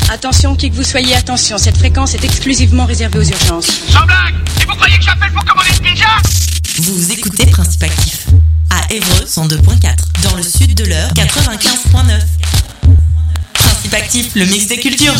Attention, qui que vous soyez, attention, cette fréquence est exclusivement réservée aux urgences. Sans blague! Et vous croyez que j'appelle pour commander une pizza? Vous écoutez Principe Actif à Évreux 102.4, dans le sud de l'Eure 95.9. Principe Actif, le mix des cultures.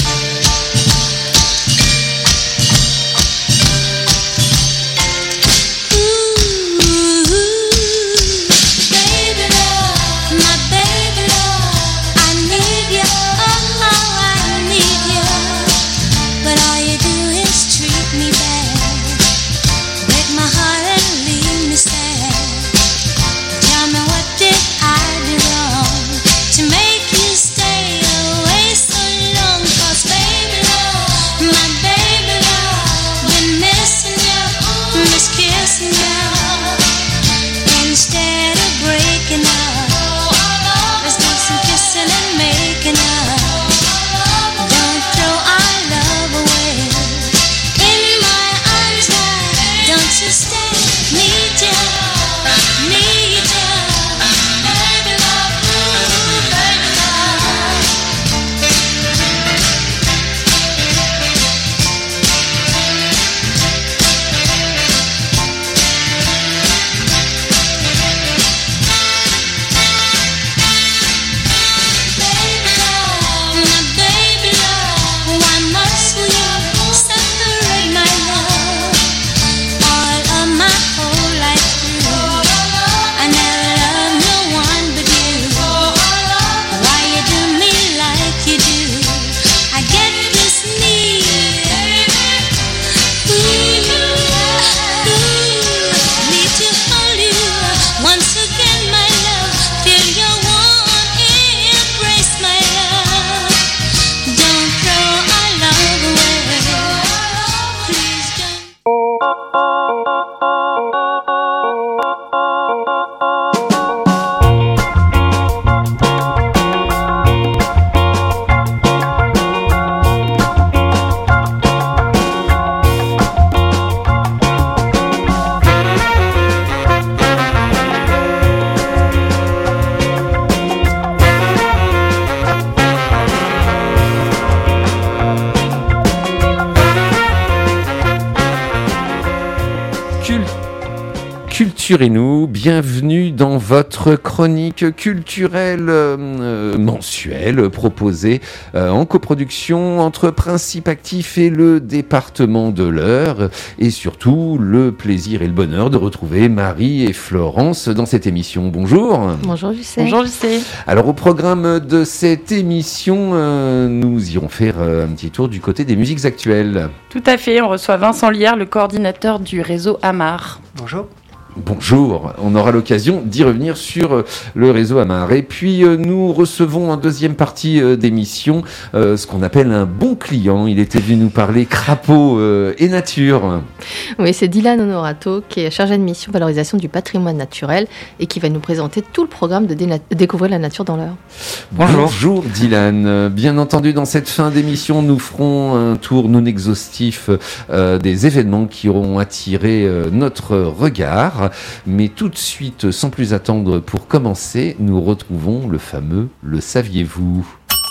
Culturez-nous, bienvenue dans votre chronique culturelle mensuelle proposée en coproduction entre Principe Actif et le département de l'Eure, et surtout le plaisir et le bonheur de retrouver Marie et Florence dans cette émission. Bonjour. Bonjour Lucé. Bonjour Lucé. Alors au programme de cette émission, nous irons faire un petit tour du côté des musiques actuelles. Tout à fait, on reçoit Vincent Liard, le coordinateur du réseau Amar. Bonjour. Bonjour, on aura l'occasion d'y revenir sur le réseau Amar. Et puis nous recevons en deuxième partie d'émission ce qu'on appelle un bon client. Il était venu nous parler crapaud et nature. Oui, c'est Dylan Honorato qui est chargé de mission valorisation du patrimoine naturel et qui va nous présenter tout le programme de découvrir la nature dans l'Eure. Bonjour Dylan. Bien entendu, dans cette fin d'émission, nous ferons un tour non exhaustif des événements qui auront attiré notre regard. Mais tout de suite, sans plus attendre, pour commencer, nous retrouvons le fameux « Le saviez-vous »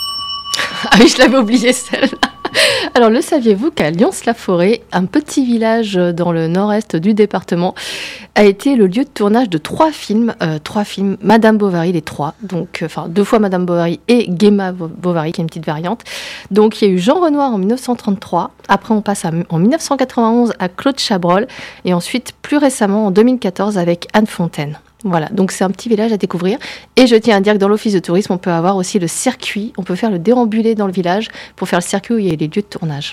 Ah oui, je l'avais oublié celle-là. Alors, le saviez-vous qu'à Lyons-la-Forêt, un petit village dans le nord-est du département, a été le lieu de tournage de trois films, Madame Bovary, les trois, donc deux fois Madame Bovary et Gemma Bovary, qui est une petite variante. Donc, il y a eu Jean Renoir en 1933, après on passe en 1991 à Claude Chabrol, et ensuite, plus récemment, en 2014, avec Anne Fontaine. Voilà, donc c'est un petit village à découvrir. Et je tiens à dire que dans l'office de tourisme, on peut avoir aussi le circuit. On peut faire le déambulé dans le village pour faire le circuit où il y a les lieux de tournage.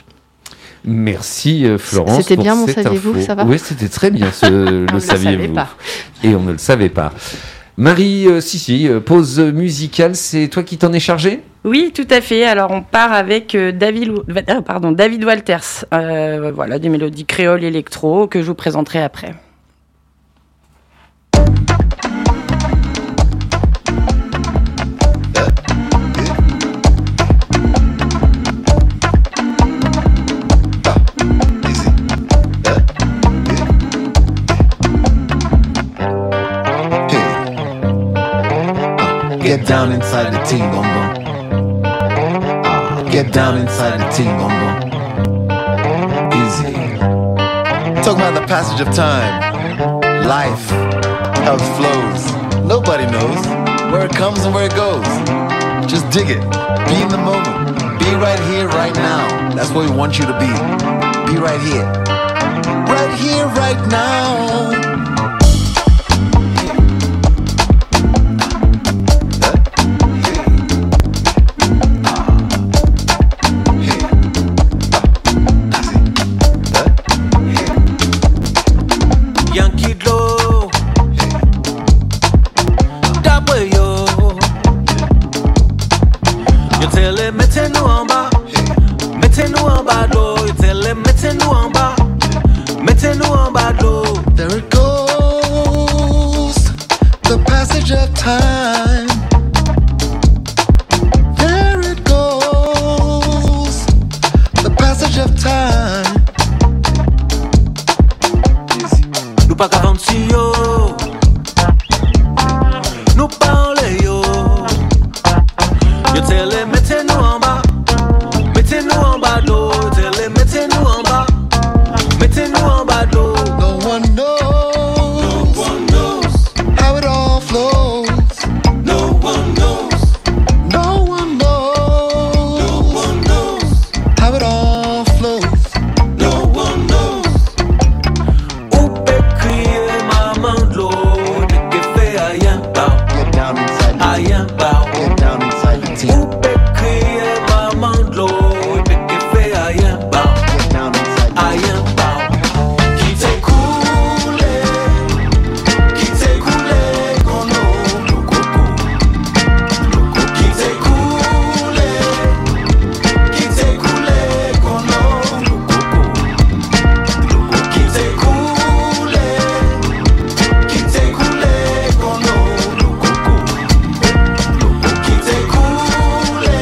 Merci Florence. C'était bien mon cette saviez-vous, info. ça va ? Oui, c'était très bien le saviez-vous. Et on ne le savait pas. Marie, pause musicale, c'est toi qui t'en es chargée ? Oui, tout à fait. Alors, on part avec David Walters. Voilà, des mélodies créoles électro que je vous présenterai après. Get down inside the team, bum bum. Get down inside the ting gong gong. Easy. Talking about the passage of time. Life, how it flows. Nobody knows where it comes and where it goes. Just dig it. Be in the moment. Be right here, right now. That's what we want you to be. Be right here. Right here, right now. There it goes, the passage of time. There it goes, the passage of time. Nous pas qu'avant si yo, nous parle yo. Yo tell mettez-nous en bas de l'eau. Tell mettez-nous en bas de l'eau. No one knows how it all flows. No one knows how it all flows. No one knows. Ou peut crier maman de l'eau, de que fait rien pas. Get down inside the Rien pas. Get down inside the tea. Ou peut crier maman de l'eau, de que fait rien pas. Get down inside the Rien pas. Qui t'est coulé qu'on eau, le coco. Qui t'est coulé qu'on eau, le coco. Qui t'est coulé qu'on eau, le coco. Qui t'est coulé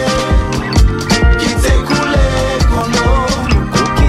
qu'on eau, le coco.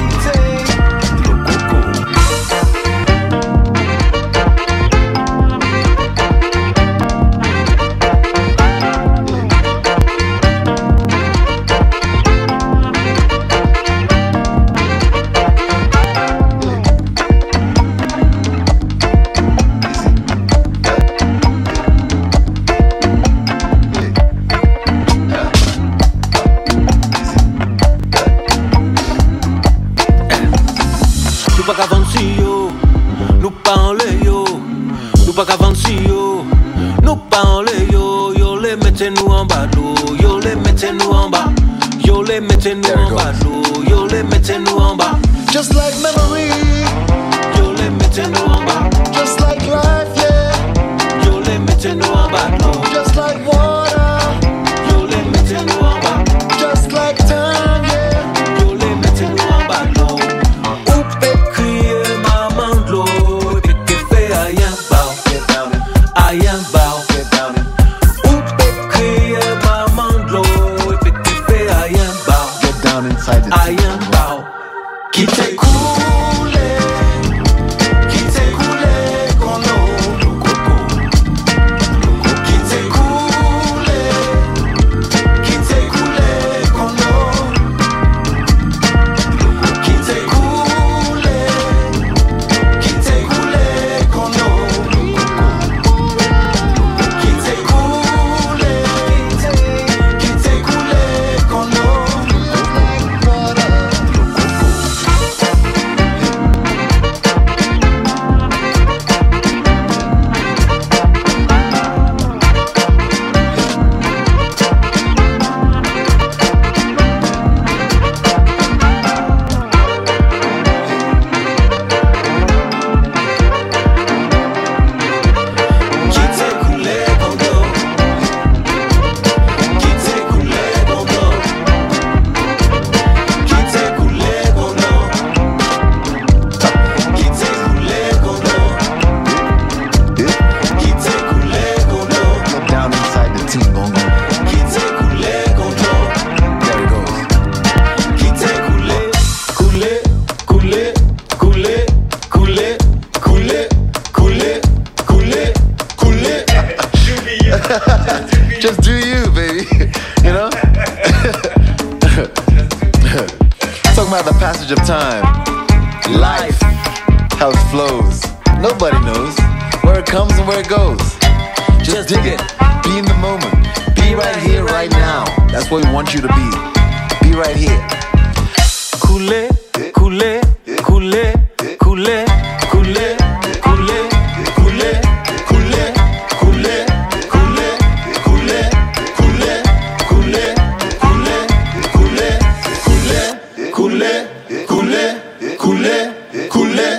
Nous pas qu'avant si yo, nous parle yo. Nous pas qu'avant si yo, nous parle yo. Yo les mettez-nous en bas d'eau, yo les mettez-nous en bas. Yo les mettez-nous en bas d'eau, yo les mettez-nous en bas. just like memory, Yo les mettez-nous en bas, just like life, yeah, yo les mettez-nous en bas d'eau. just like water, Yo les mettez-nous en bas, just like time, yeah. yo les mettez-nous en bas d'eau. Ou peut crier maman de l'eau, et que fait rien pas, Get down it, rien pas. get down it, Ou peut crier maman de l'eau, et que fait rien pas, get down inside the tea. rien pas. Qui t'est coulé qu'on eau, le coco. Qui t'est coulé qu'on eau. Qui t'est coulé qu'on eau, le coco. Qui t'est coulé qu'on eau, le coco. Qui t'est coulé qu'on eau. Qui t'est coulé qu'on eau. Qui t'est coulé qu'on eau. Qui t'est coulé qu'on eau. Qui t'est coulé qu'on eau. Get down inside the tea, gong gong. Qui t'est coulé qu'on eau. There it goes. Qui t'est coulé, coulé. Just do you, baby. You know? passage of time, life, how it flows. Nobody knows where it comes and where it goes. Just dig it, be in the moment, be right here, right now. That's where we want you to be. Be right here. Couler, couler, couler, couler, couler, couler, couler, couler, couler, couler, couler, couler, couler, couler, couler, couler, couler, couler, couler.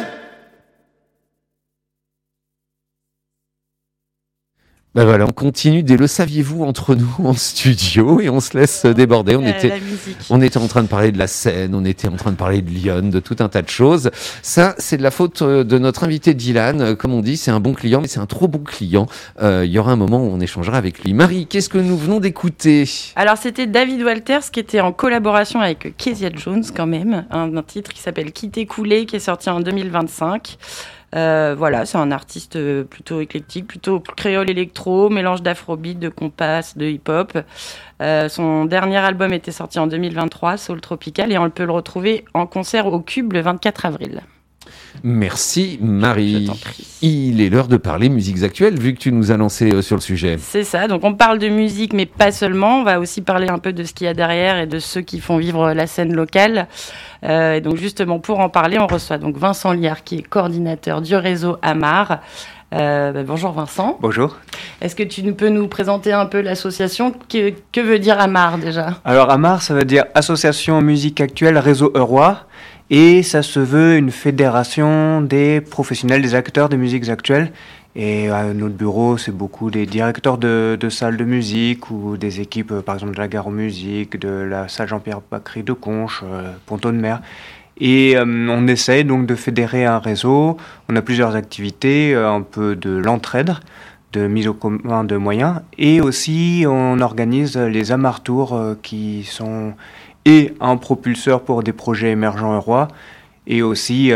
Ben voilà, on continue des le saviez-vous entre nous en studio et on se laisse déborder. La musique. On était en train de parler de la scène, on était en train de parler de Lyon, de tout un tas de choses. Ça, c'est de la faute de notre invité Dylan. Comme on dit, c'est un bon client, mais c'est un trop bon client. Il y aura un moment où on échangera avec lui. Marie, qu'est-ce que nous venons d'écouter ? Alors, c'était David Walters qui était en collaboration avec Kezia Jones, quand même. Un titre qui s'appelle Quitter Couler, qui est sorti en 2025. Voilà, c'est un artiste plutôt éclectique, plutôt créole électro, mélange d'afrobeat, de compas, de hip-hop. Son dernier album était sorti en 2023, Soul Tropical, et on peut le retrouver en concert au Cube le 24 avril. Merci Marie. Je t'en prie. Il est l'heure de parler musiques actuelles, vu que tu nous as lancé sur le sujet. C'est ça, donc on parle de musique, mais pas seulement. On va aussi parler un peu de ce qu'il y a derrière et de ceux qui font vivre la scène locale. Et donc justement, pour en parler, on reçoit donc Vincent Liard, qui est coordinateur du réseau Amar. Bonjour Vincent. Bonjour. Est-ce que tu peux nous présenter un peu l'association ? Que veut dire Amar déjà ? Alors Amar, ça veut dire Association Musique Actuelle Réseau Eurois. Et ça se veut une fédération des professionnels, des acteurs des musiques actuelles. Et à notre bureau, c'est beaucoup des directeurs de salles de musique ou des équipes, par exemple, de la Gare aux Musiques, de la salle Jean-Pierre Bacry de Conches, Ponton de Mer. Et on essaye donc de fédérer un réseau. On a plusieurs activités, un peu de l'entraide, de mise au commun de moyens. Et aussi, on organise les Amar Tours qui sont et un propulseur pour des projets émergents eurois, et aussi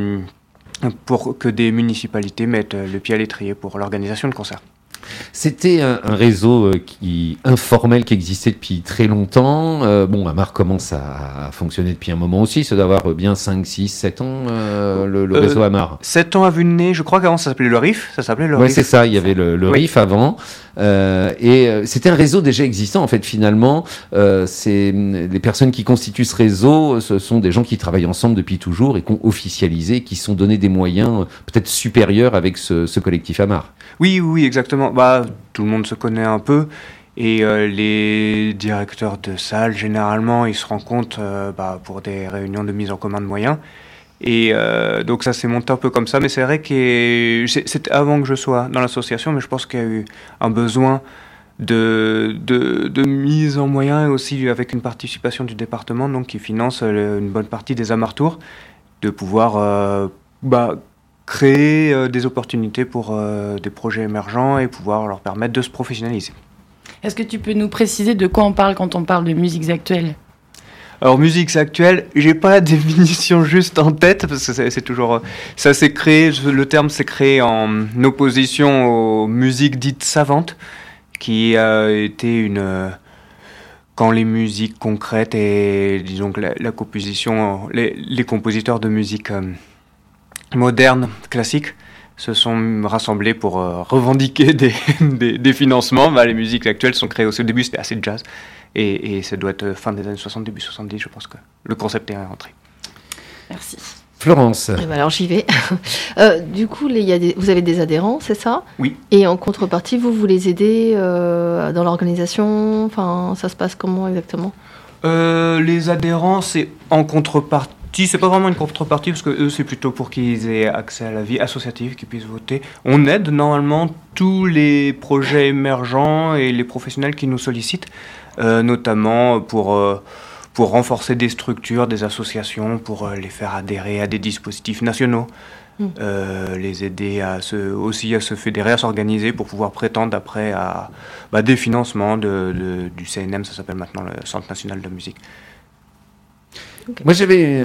pour que des municipalités mettent le pied à l'étrier pour l'organisation de concerts. C'était un réseau informel qui existait depuis très longtemps. Amar commence à fonctionner depuis un moment aussi. Ça doit avoir bien 5, 6, 7 ans, le réseau Amar. 7 ans à vue de nez. Je crois qu'avant ça s'appelait le RIF. Oui, c'est ça. Il y avait le RIF avant. C'était un réseau déjà existant. En fait, finalement, les personnes qui constituent ce réseau, ce sont des gens qui travaillent ensemble depuis toujours et qui ont officialisé, qui se sont donné des moyens peut-être supérieurs avec ce collectif Amar. Oui, exactement. Tout le monde se connaît un peu. Et les directeurs de salles, généralement, ils se rencontrent pour des réunions de mise en commun de moyens. Et donc ça s'est monté un peu comme ça. Mais c'est vrai que c'était avant que je sois dans l'association, mais je pense qu'il y a eu un besoin de mise en moyens, et aussi avec une participation du département, donc qui finance une bonne partie des Amar Tours, de pouvoir créer des opportunités pour des projets émergents et pouvoir leur permettre de se professionnaliser. Est-ce que tu peux nous préciser de quoi on parle quand on parle de musiques actuelles ? Alors, musiques actuelles, j'ai pas la définition juste en tête, parce que c'est toujours... Ça s'est créé, le terme s'est créé en opposition aux musiques dites savantes, qui a été quand les musiques concrètes et, disons, la composition, les compositeurs de musique moderne, classique, se sont rassemblés pour revendiquer des financements. Les musiques actuelles sont créées au début, c'était assez jazz, et ça doit être fin des années 60, début 70, je pense que le concept est rentré. Merci. Florence. Alors j'y vais. Du coup, vous avez des adhérents, c'est ça ? Oui. Et en contrepartie, vous les aidez dans l'organisation ? Enfin, ça se passe comment exactement ? Les adhérents, c'est en contrepartie. C'est pas vraiment une contrepartie, parce que eux, c'est plutôt pour qu'ils aient accès à la vie associative, qu'ils puissent voter. On aide normalement tous les projets émergents et les professionnels qui nous sollicitent, notamment pour renforcer des structures, des associations, pour les faire adhérer à des dispositifs nationaux, les aider aussi à se fédérer, à s'organiser pour pouvoir prétendre après à des financements du CNM, ça s'appelle maintenant le Centre National de Musique. Okay. Moi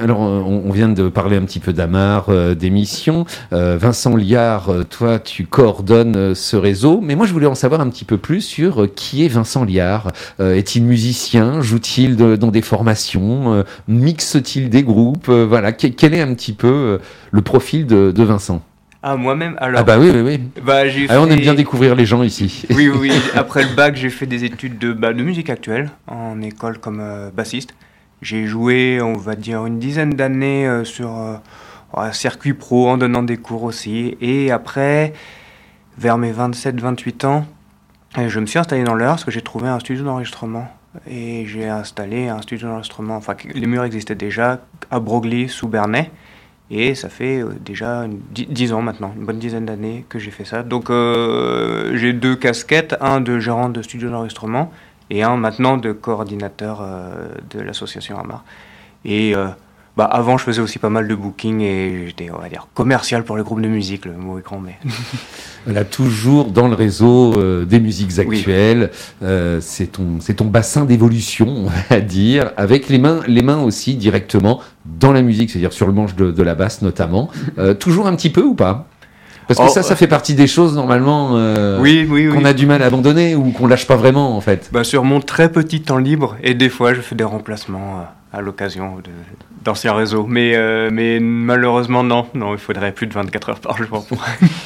on vient de parler un petit peu d'Amar, d'émission. Vincent Liard, toi tu coordonnes ce réseau, mais moi je voulais en savoir un petit peu plus sur qui est Vincent Liard. Est-il musicien? Joue-t-il dans des formations? Mixe-t-il des groupes? Voilà, quel est un petit peu le profil de Vincent? Ah, moi-même, alors. Ah bah oui. Bah, on aime bien découvrir les gens ici. Oui. Après le bac, j'ai fait des études de musique actuelle en école comme bassiste. J'ai joué, on va dire, une dizaine d'années sur un circuit pro en donnant des cours aussi. Et après, vers mes 27-28 ans, je me suis installé dans l'Eure parce que j'ai trouvé un studio d'enregistrement. Et j'ai installé un studio d'enregistrement, enfin les murs existaient déjà, à Broglie, sous Bernay. Et ça fait déjà 10 ans maintenant, une bonne dizaine d'années que j'ai fait ça. Donc j'ai 2 casquettes, un de gérant de studio d'enregistrement et un maintenant de coordinateur de l'association Amar. Et avant, je faisais aussi pas mal de booking et j'étais, on va dire, commercial pour les groupes de musique, le mot est grand, mais... Voilà, toujours dans le réseau des musiques actuelles. Oui. C'est ton bassin d'évolution, on va dire, avec les mains aussi directement dans la musique, c'est-à-dire sur le manche de la basse notamment. Toujours un petit peu ou pas ? Parce que ça fait partie des choses normalement qu'on a du mal à abandonner ou qu'on lâche pas vraiment en fait. Sur mon très petit temps libre, et des fois je fais des remplacements à l'occasion d'anciens réseaux. Mais malheureusement non, il faudrait plus de 24 heures par jour pour...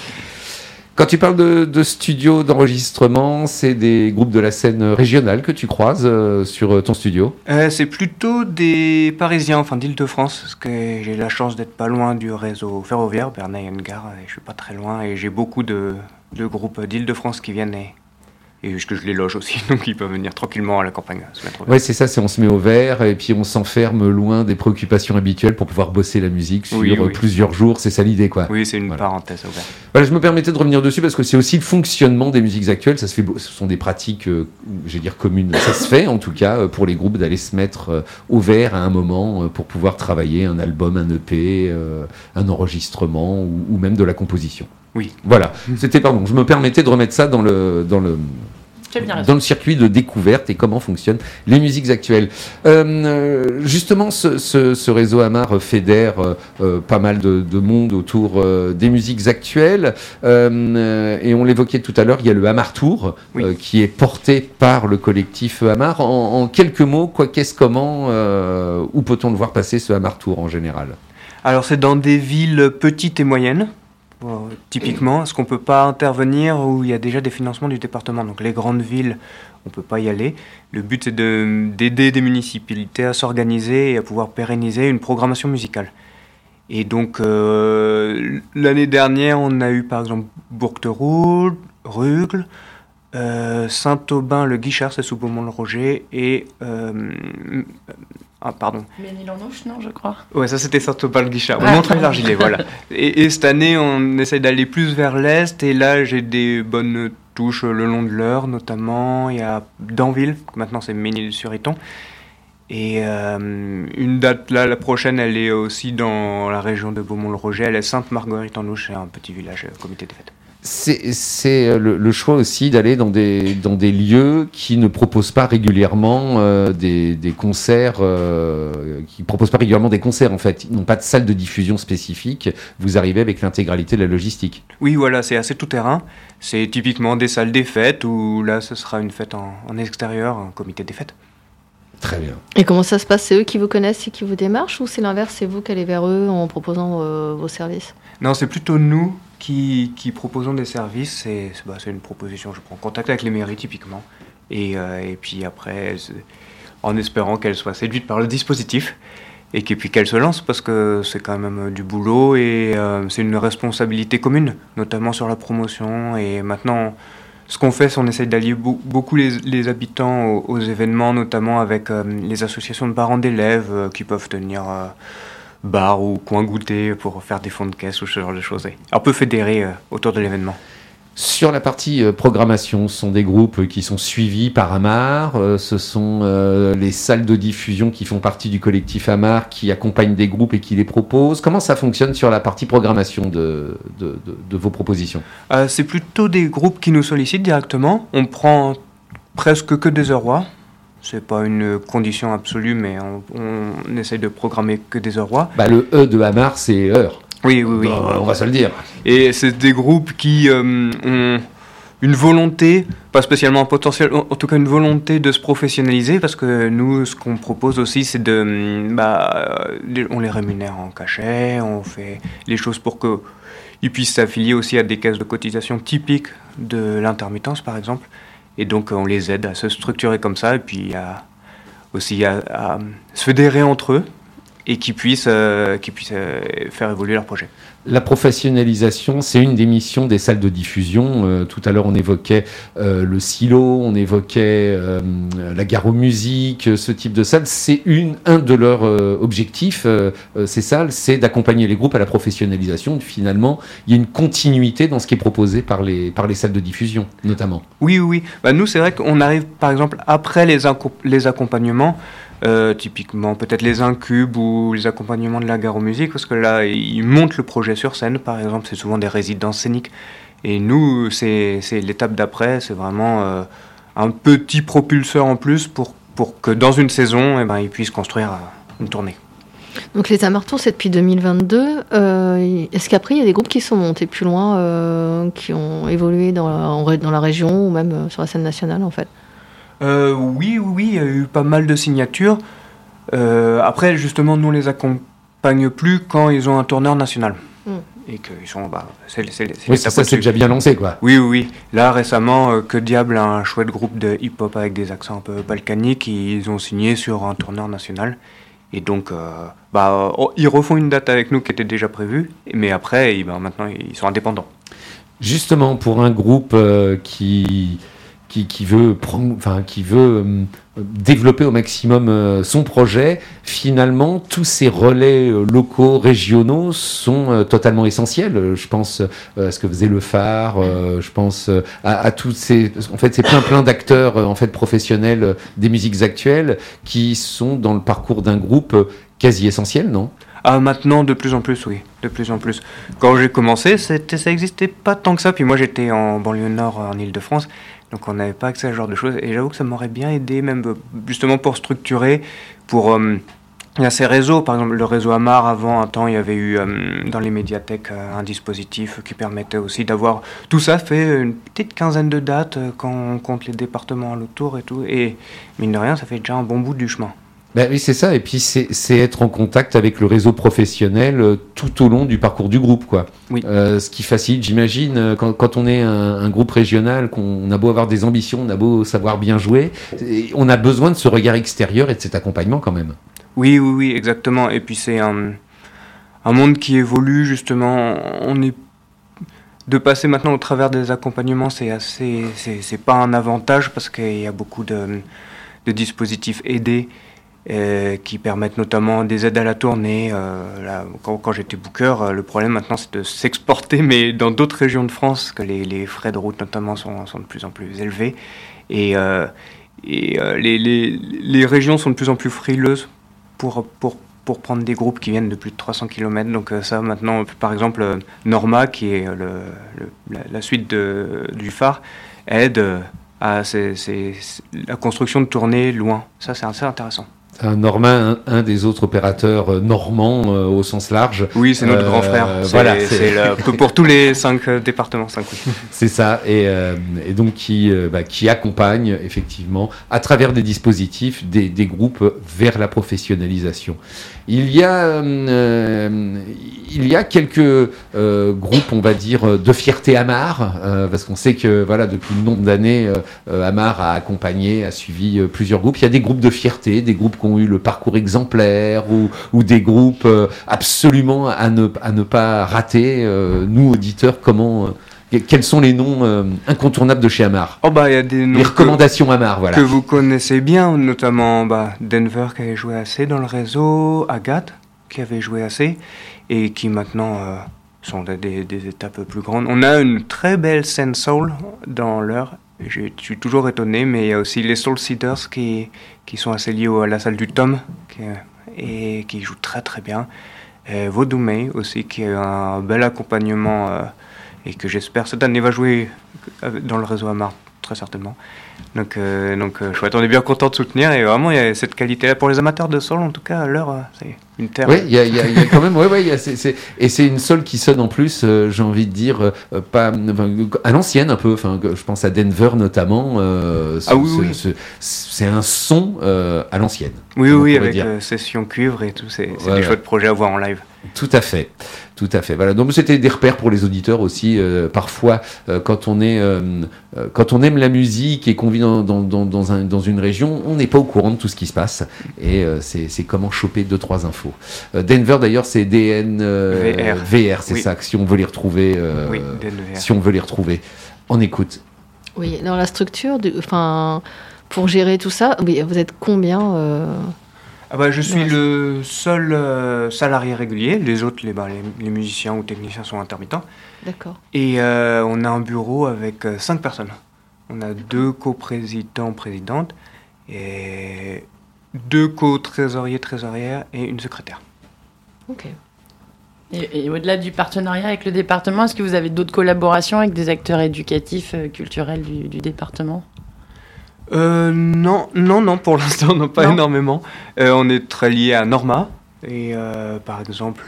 Quand tu parles de studios d'enregistrement, c'est des groupes de la scène régionale que tu croises sur ton studio ? C'est plutôt des Parisiens, enfin d'Île-de-France, parce que j'ai la chance d'être pas loin du réseau ferroviaire, Bernay-Gare, et je suis pas très loin, et j'ai beaucoup de groupes d'Île-de-France qui viennent et que je les loge aussi, donc ils peuvent venir tranquillement à la campagne se mettre au vert. Oui, c'est ça, on se met au vert et puis on s'enferme loin des préoccupations habituelles pour pouvoir bosser la musique sur plusieurs jours, c'est ça l'idée quoi. Oui, c'est une parenthèse au vert. Voilà, je me permettais de revenir dessus parce que c'est aussi le fonctionnement des musiques actuelles, ce sont des pratiques, communes, ça se fait en tout cas pour les groupes d'aller se mettre au vert à un moment pour pouvoir travailler un album, un EP, un enregistrement ou même de la composition. Oui. Voilà, je me permettais de remettre ça dans le circuit de découverte et comment fonctionnent les musiques actuelles. Justement, ce réseau Amar fédère pas mal de monde autour des musiques actuelles. Et on l'évoquait tout à l'heure, il y a le Amar Tour qui est porté par le collectif Amar. En quelques mots, comment, où peut-on le voir passer ce Amar Tour en général ? Alors c'est dans des villes petites et moyennes. Typiquement, parce qu'on ne peut pas intervenir où il y a déjà des financements du département. Donc les grandes villes, on ne peut pas y aller. Le but, c'est d'aider des municipalités à s'organiser et à pouvoir pérenniser une programmation musicale. Et donc, l'année dernière, on a eu par exemple Bourg-de-Roule, Rugles, Saint-Aubin-le-Guichard, c'est sous Beaumont-le-Roger, et... Ménil-en-Ouche, non, je crois. Ouais, ça c'était Saint-Aubin-le-Guichard. Montreuil-l'Argilais, voilà. Et cette année, on essaye d'aller plus vers l'est. Et là, j'ai des bonnes touches le long de l'Eure, notamment. Il y a Danville, maintenant c'est Ménil-sur-Iton. Et une date là, la prochaine, elle est aussi dans la région de Beaumont-le-Roger. Elle est Sainte-Marguerite-en-Ouche, c'est un petit village comité des fêtes. C'est le choix aussi d'aller dans des lieux qui ne proposent pas régulièrement des concerts, qui proposent pas régulièrement des concerts en fait. Ils n'ont pas de salle de diffusion spécifique. Vous arrivez avec l'intégralité de la logistique. Oui, voilà, c'est assez tout terrain. C'est typiquement des salles des fêtes où là, ce sera une fête en extérieur, un comité des fêtes. Très bien. Et comment ça se passe ? C'est eux qui vous connaissent et qui vous démarchent ou c'est l'inverse, c'est vous qui allez vers eux en proposant vos services ? Non, c'est plutôt nous qui proposons des services. C'est une proposition. Je prends contact avec les mairies typiquement. Et puis après, en espérant qu'elles soient séduites par le dispositif et puis qu'elles se lancent parce que c'est quand même du boulot et c'est une responsabilité commune, notamment sur la promotion. Et maintenant... Ce qu'on fait, c'est qu'on essaye d'allier beaucoup les habitants aux événements, notamment avec les associations de parents d'élèves qui peuvent tenir bar ou coin goûter pour faire des fonds de caisse ou ce genre de choses. Un peu fédérer autour de l'événement. Sur la partie programmation, ce sont des groupes qui sont suivis par Amar, ce sont les salles de diffusion qui font partie du collectif Amar qui accompagnent des groupes et qui les proposent. Comment ça fonctionne sur la partie programmation de vos propositions ? C'est plutôt des groupes qui nous sollicitent directement. On prend presque que des Eurois. C'est pas une condition absolue, mais on essaye de programmer que des heures rois. Le E de Hamar, c'est heure. Oui. On va se le dire. Et c'est des groupes qui ont une volonté, pas spécialement un potentiel, en tout cas une volonté de se professionnaliser, parce que nous, ce qu'on propose aussi, c'est on les rémunère en cachet, on fait les choses pour qu'ils puissent s'affilier aussi à des caisses de cotisation typiques de l'intermittence, par exemple. Et donc, on les aide à se structurer comme ça, et puis aussi à se fédérer entre eux, et qui puissent faire évoluer leur projet. La professionnalisation, c'est une des missions des salles de diffusion. Tout à l'heure, on évoquait le silo, on évoquait la gare aux musiques, ce type de salle. C'est un de leurs objectifs, ces salles, c'est d'accompagner les groupes à la professionnalisation. Finalement, il y a une continuité dans ce qui est proposé par les salles de diffusion, notamment. Oui. Nous, c'est vrai qu'on arrive, par exemple, après les accompagnements, typiquement peut-être les incubes ou les accompagnements de la gare aux musiques, parce que là ils montent le projet sur scène, par exemple. C'est souvent des résidences scéniques, et nous c'est l'étape d'après, c'est vraiment un petit propulseur en plus pour que dans une saison ils puissent construire une tournée. Donc les Amartours, c'est depuis 2022. Est-ce qu'après il y a des groupes qui sont montés plus loin, qui ont évolué dans la région ou même sur la scène nationale en fait? Oui, il y a eu pas mal de signatures. Après, justement, nous, on les accompagne plus quand ils ont un tourneur national. Et qu'ils sont... c'est déjà bien lancé, quoi. Oui. Là, récemment, Que Diable, un chouette groupe de hip-hop avec des accents un peu balkaniques, ils ont signé sur un tourneur national. Et donc, ils refont une date avec nous qui était déjà prévue. Mais après, maintenant, ils sont indépendants. Justement, pour un groupe qui veut développer au maximum son projet, finalement, tous ces relais locaux, régionaux sont totalement essentiels. Je pense à ce que faisait le Phare, je pense à tous ces... En fait, c'est plein d'acteurs professionnels des musiques actuelles qui sont dans le parcours d'un groupe quasi essentiel, non ? Maintenant, de plus en plus, oui. De plus en plus. Quand j'ai commencé, ça n'existait pas tant que ça. Puis moi, j'étais en banlieue nord, en Île-de-France. Donc on n'avait pas accès à ce genre de choses. Et j'avoue que ça m'aurait bien aidé, même justement pour structurer, il y a ces réseaux, par exemple le réseau Hamar, avant un temps il y avait eu dans les médiathèques un dispositif qui permettait aussi d'avoir tout ça fait une petite quinzaine de dates quand on compte les départements autour et tout. Et mine de rien, ça fait déjà un bon bout du chemin. Oui, c'est ça. Et puis, c'est être en contact avec le réseau professionnel tout au long du parcours du groupe, quoi. Oui. Ce qui facilite, j'imagine, quand on est un groupe régional, qu'on a beau avoir des ambitions, on a beau savoir bien jouer, on a besoin de ce regard extérieur et de cet accompagnement quand même. Oui, exactement. Et puis, c'est un monde qui évolue, justement. De passer maintenant au travers des accompagnements, c'est pas un avantage parce qu'il y a beaucoup de dispositifs aidés. Qui permettent notamment des aides à la tournée. Quand j'étais booker, le problème maintenant c'est de s'exporter, mais dans d'autres régions de France, que les frais de route notamment sont de plus en plus élevés. Et les régions sont de plus en plus frileuses pour prendre des groupes qui viennent de plus de 300 km. Donc ça maintenant, par exemple, Norma, qui est la suite du Phare, aide à la construction de tournées loin. Ça c'est assez intéressant. Norma, un des autres opérateurs normands au sens large. Oui, c'est notre grand frère. C'est pour tous les 5 départements. 5, oui. C'est ça, et donc qui accompagne effectivement à travers des dispositifs des groupes vers la professionnalisation. Il y a quelques groupes, on va dire, de fierté Hamar, parce qu'on sait que depuis le nombre d'années, Hamar a accompagné, a suivi plusieurs groupes. Il y a des groupes de fierté, des groupes qui ont eu le parcours exemplaire, ou des groupes absolument à ne pas rater. Nous, auditeurs, quels sont les noms incontournables de chez Hamar? Il y a des noms. Les recommandations Hamar, voilà. Que vous connaissez bien, notamment Denver qui avait joué assez dans le réseau, Agathe qui avait joué assez, et qui maintenant sont des étapes plus grandes. On a une très belle scène soul dans l'heure. Je suis toujours étonné, mais il y a aussi les Soul Seeders qui sont assez liés à la salle du Tom et qui jouent très très bien. Vaudoumet aussi, qui a un bel accompagnement et que j'espère cette année va jouer dans le réseau Hamar très certainement. Donc chouette, on est bien content de soutenir et vraiment il y a cette qualité-là pour les amateurs de soul, en tout cas à l'heure, c'est une terre. Oui, il y a quand même, et c'est une soul qui sonne en plus, j'ai envie de dire, pas à l'ancienne un peu. Enfin, je pense à Denver notamment. C'est un son à l'ancienne. Oui, avec session cuivre et tout, c'est des chouettes projets à voir en live. Tout à fait. Voilà. Donc c'était des repères pour les auditeurs aussi. Parfois, quand on aime la musique et qu'on vit dans une région, on n'est pas au courant de tout ce qui se passe. Et c'est comment choper 2-3 infos. Denver d'ailleurs, c'est DNVR, c'est ça. Si on veut les retrouver, on écoute. Oui, dans la structure, pour gérer tout ça, vous êtes combien je suis le seul salarié régulier. Les autres, les musiciens ou techniciens sont intermittents. D'accord. Et on a un bureau avec 5 personnes. On a 2 co-présidents, présidentes, et 2 co-trésoriers, trésorières et une secrétaire. Ok. Et au-delà du partenariat avec le département, est-ce que vous avez d'autres collaborations avec des acteurs éducatifs, culturels du département ? Non, pour l'instant, non, pas énormément. On est très lié à Norma et par exemple,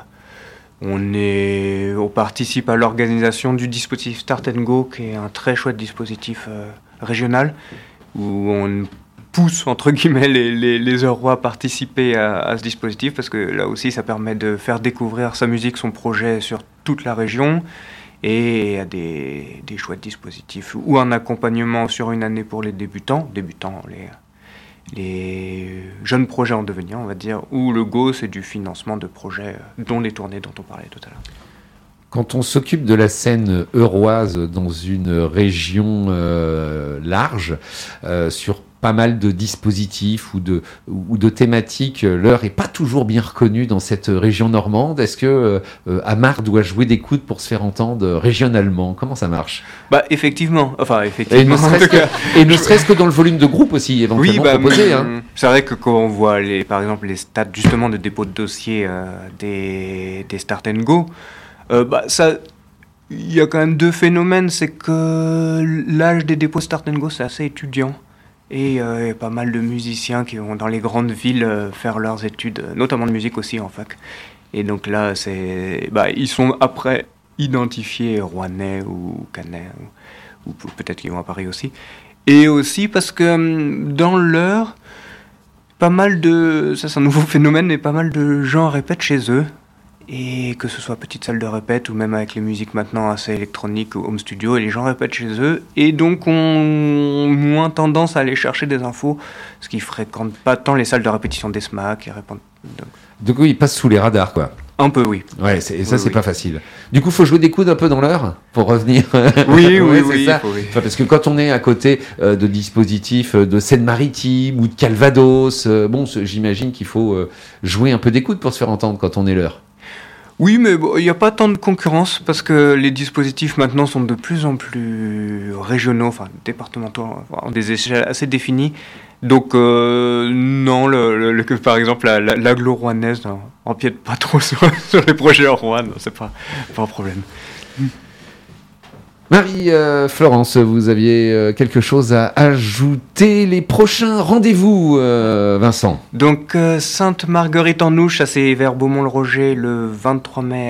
on participe à l'organisation du dispositif Start & Go, qui est un très chouette dispositif régional où on pousse entre guillemets les Eurois à participer à ce dispositif parce que là aussi, ça permet de faire découvrir sa musique, son projet sur toute la région. Et à des chouettes dispositifs ou un accompagnement sur une année pour les débutants, les jeunes projets en devenir, on va dire, ou le Go, c'est du financement de projets, dont les tournées dont on parlait tout à l'heure. Quand on s'occupe de la scène euroise dans une région large, sur pas mal de dispositifs ou de thématiques, l'heure est pas toujours bien reconnue dans cette région normande. Est-ce que Amar doit jouer des coudes pour se faire entendre régionalement ? Comment ça marche ? Effectivement. Et ne serait-ce que dans le volume de groupe aussi, éventuellement proposé. C'est vrai que quand on voit par exemple les stats justement de dépôt de dossier des Start & Go, il y a quand même 2 phénomènes. C'est que l'âge des dépôts Start & Go, c'est assez étudiant. Et il y a pas mal de musiciens qui vont dans les grandes villes faire leurs études, notamment de musique aussi en fac. Et donc là, ils sont après identifiés Rouennais ou Canet, ou peut-être qu'ils vont à Paris aussi. Et aussi parce que dans l'heure, ça c'est un nouveau phénomène, mais pas mal de gens répètent chez eux. Et que ce soit petite salle de répète ou même avec les musiques maintenant assez électroniques ou home studio, et les gens répètent chez eux et donc ont moins tendance à aller chercher des infos, ce qui fréquente pas tant les salles de répétition des SMAC. Du coup, ils passent sous les radars, quoi. Un peu, oui. Ouais, c'est pas facile. Du coup, faut jouer des coudes un peu dans l'heure pour revenir. Oui, c'est ça. Parce que quand on est à côté de dispositifs de Seine-Maritime ou de Calvados, j'imagine qu'il faut jouer un peu des coudes pour se faire entendre quand on est l'heure. Oui, mais il n'y a pas tant de concurrence parce que les dispositifs maintenant sont de plus en plus régionaux, départementaux, ont des échelles assez définies. Donc non, par exemple l'agglo rouennaise empiète pas trop sur les projets en Rouen, c'est pas un problème. Marie-Florence, vous aviez quelque chose à ajouter. Les prochains rendez-vous, Vincent ? Donc Sainte-Marguerite-en-Ouche, ça c'est vers Beaumont-le-Roger le 23 mai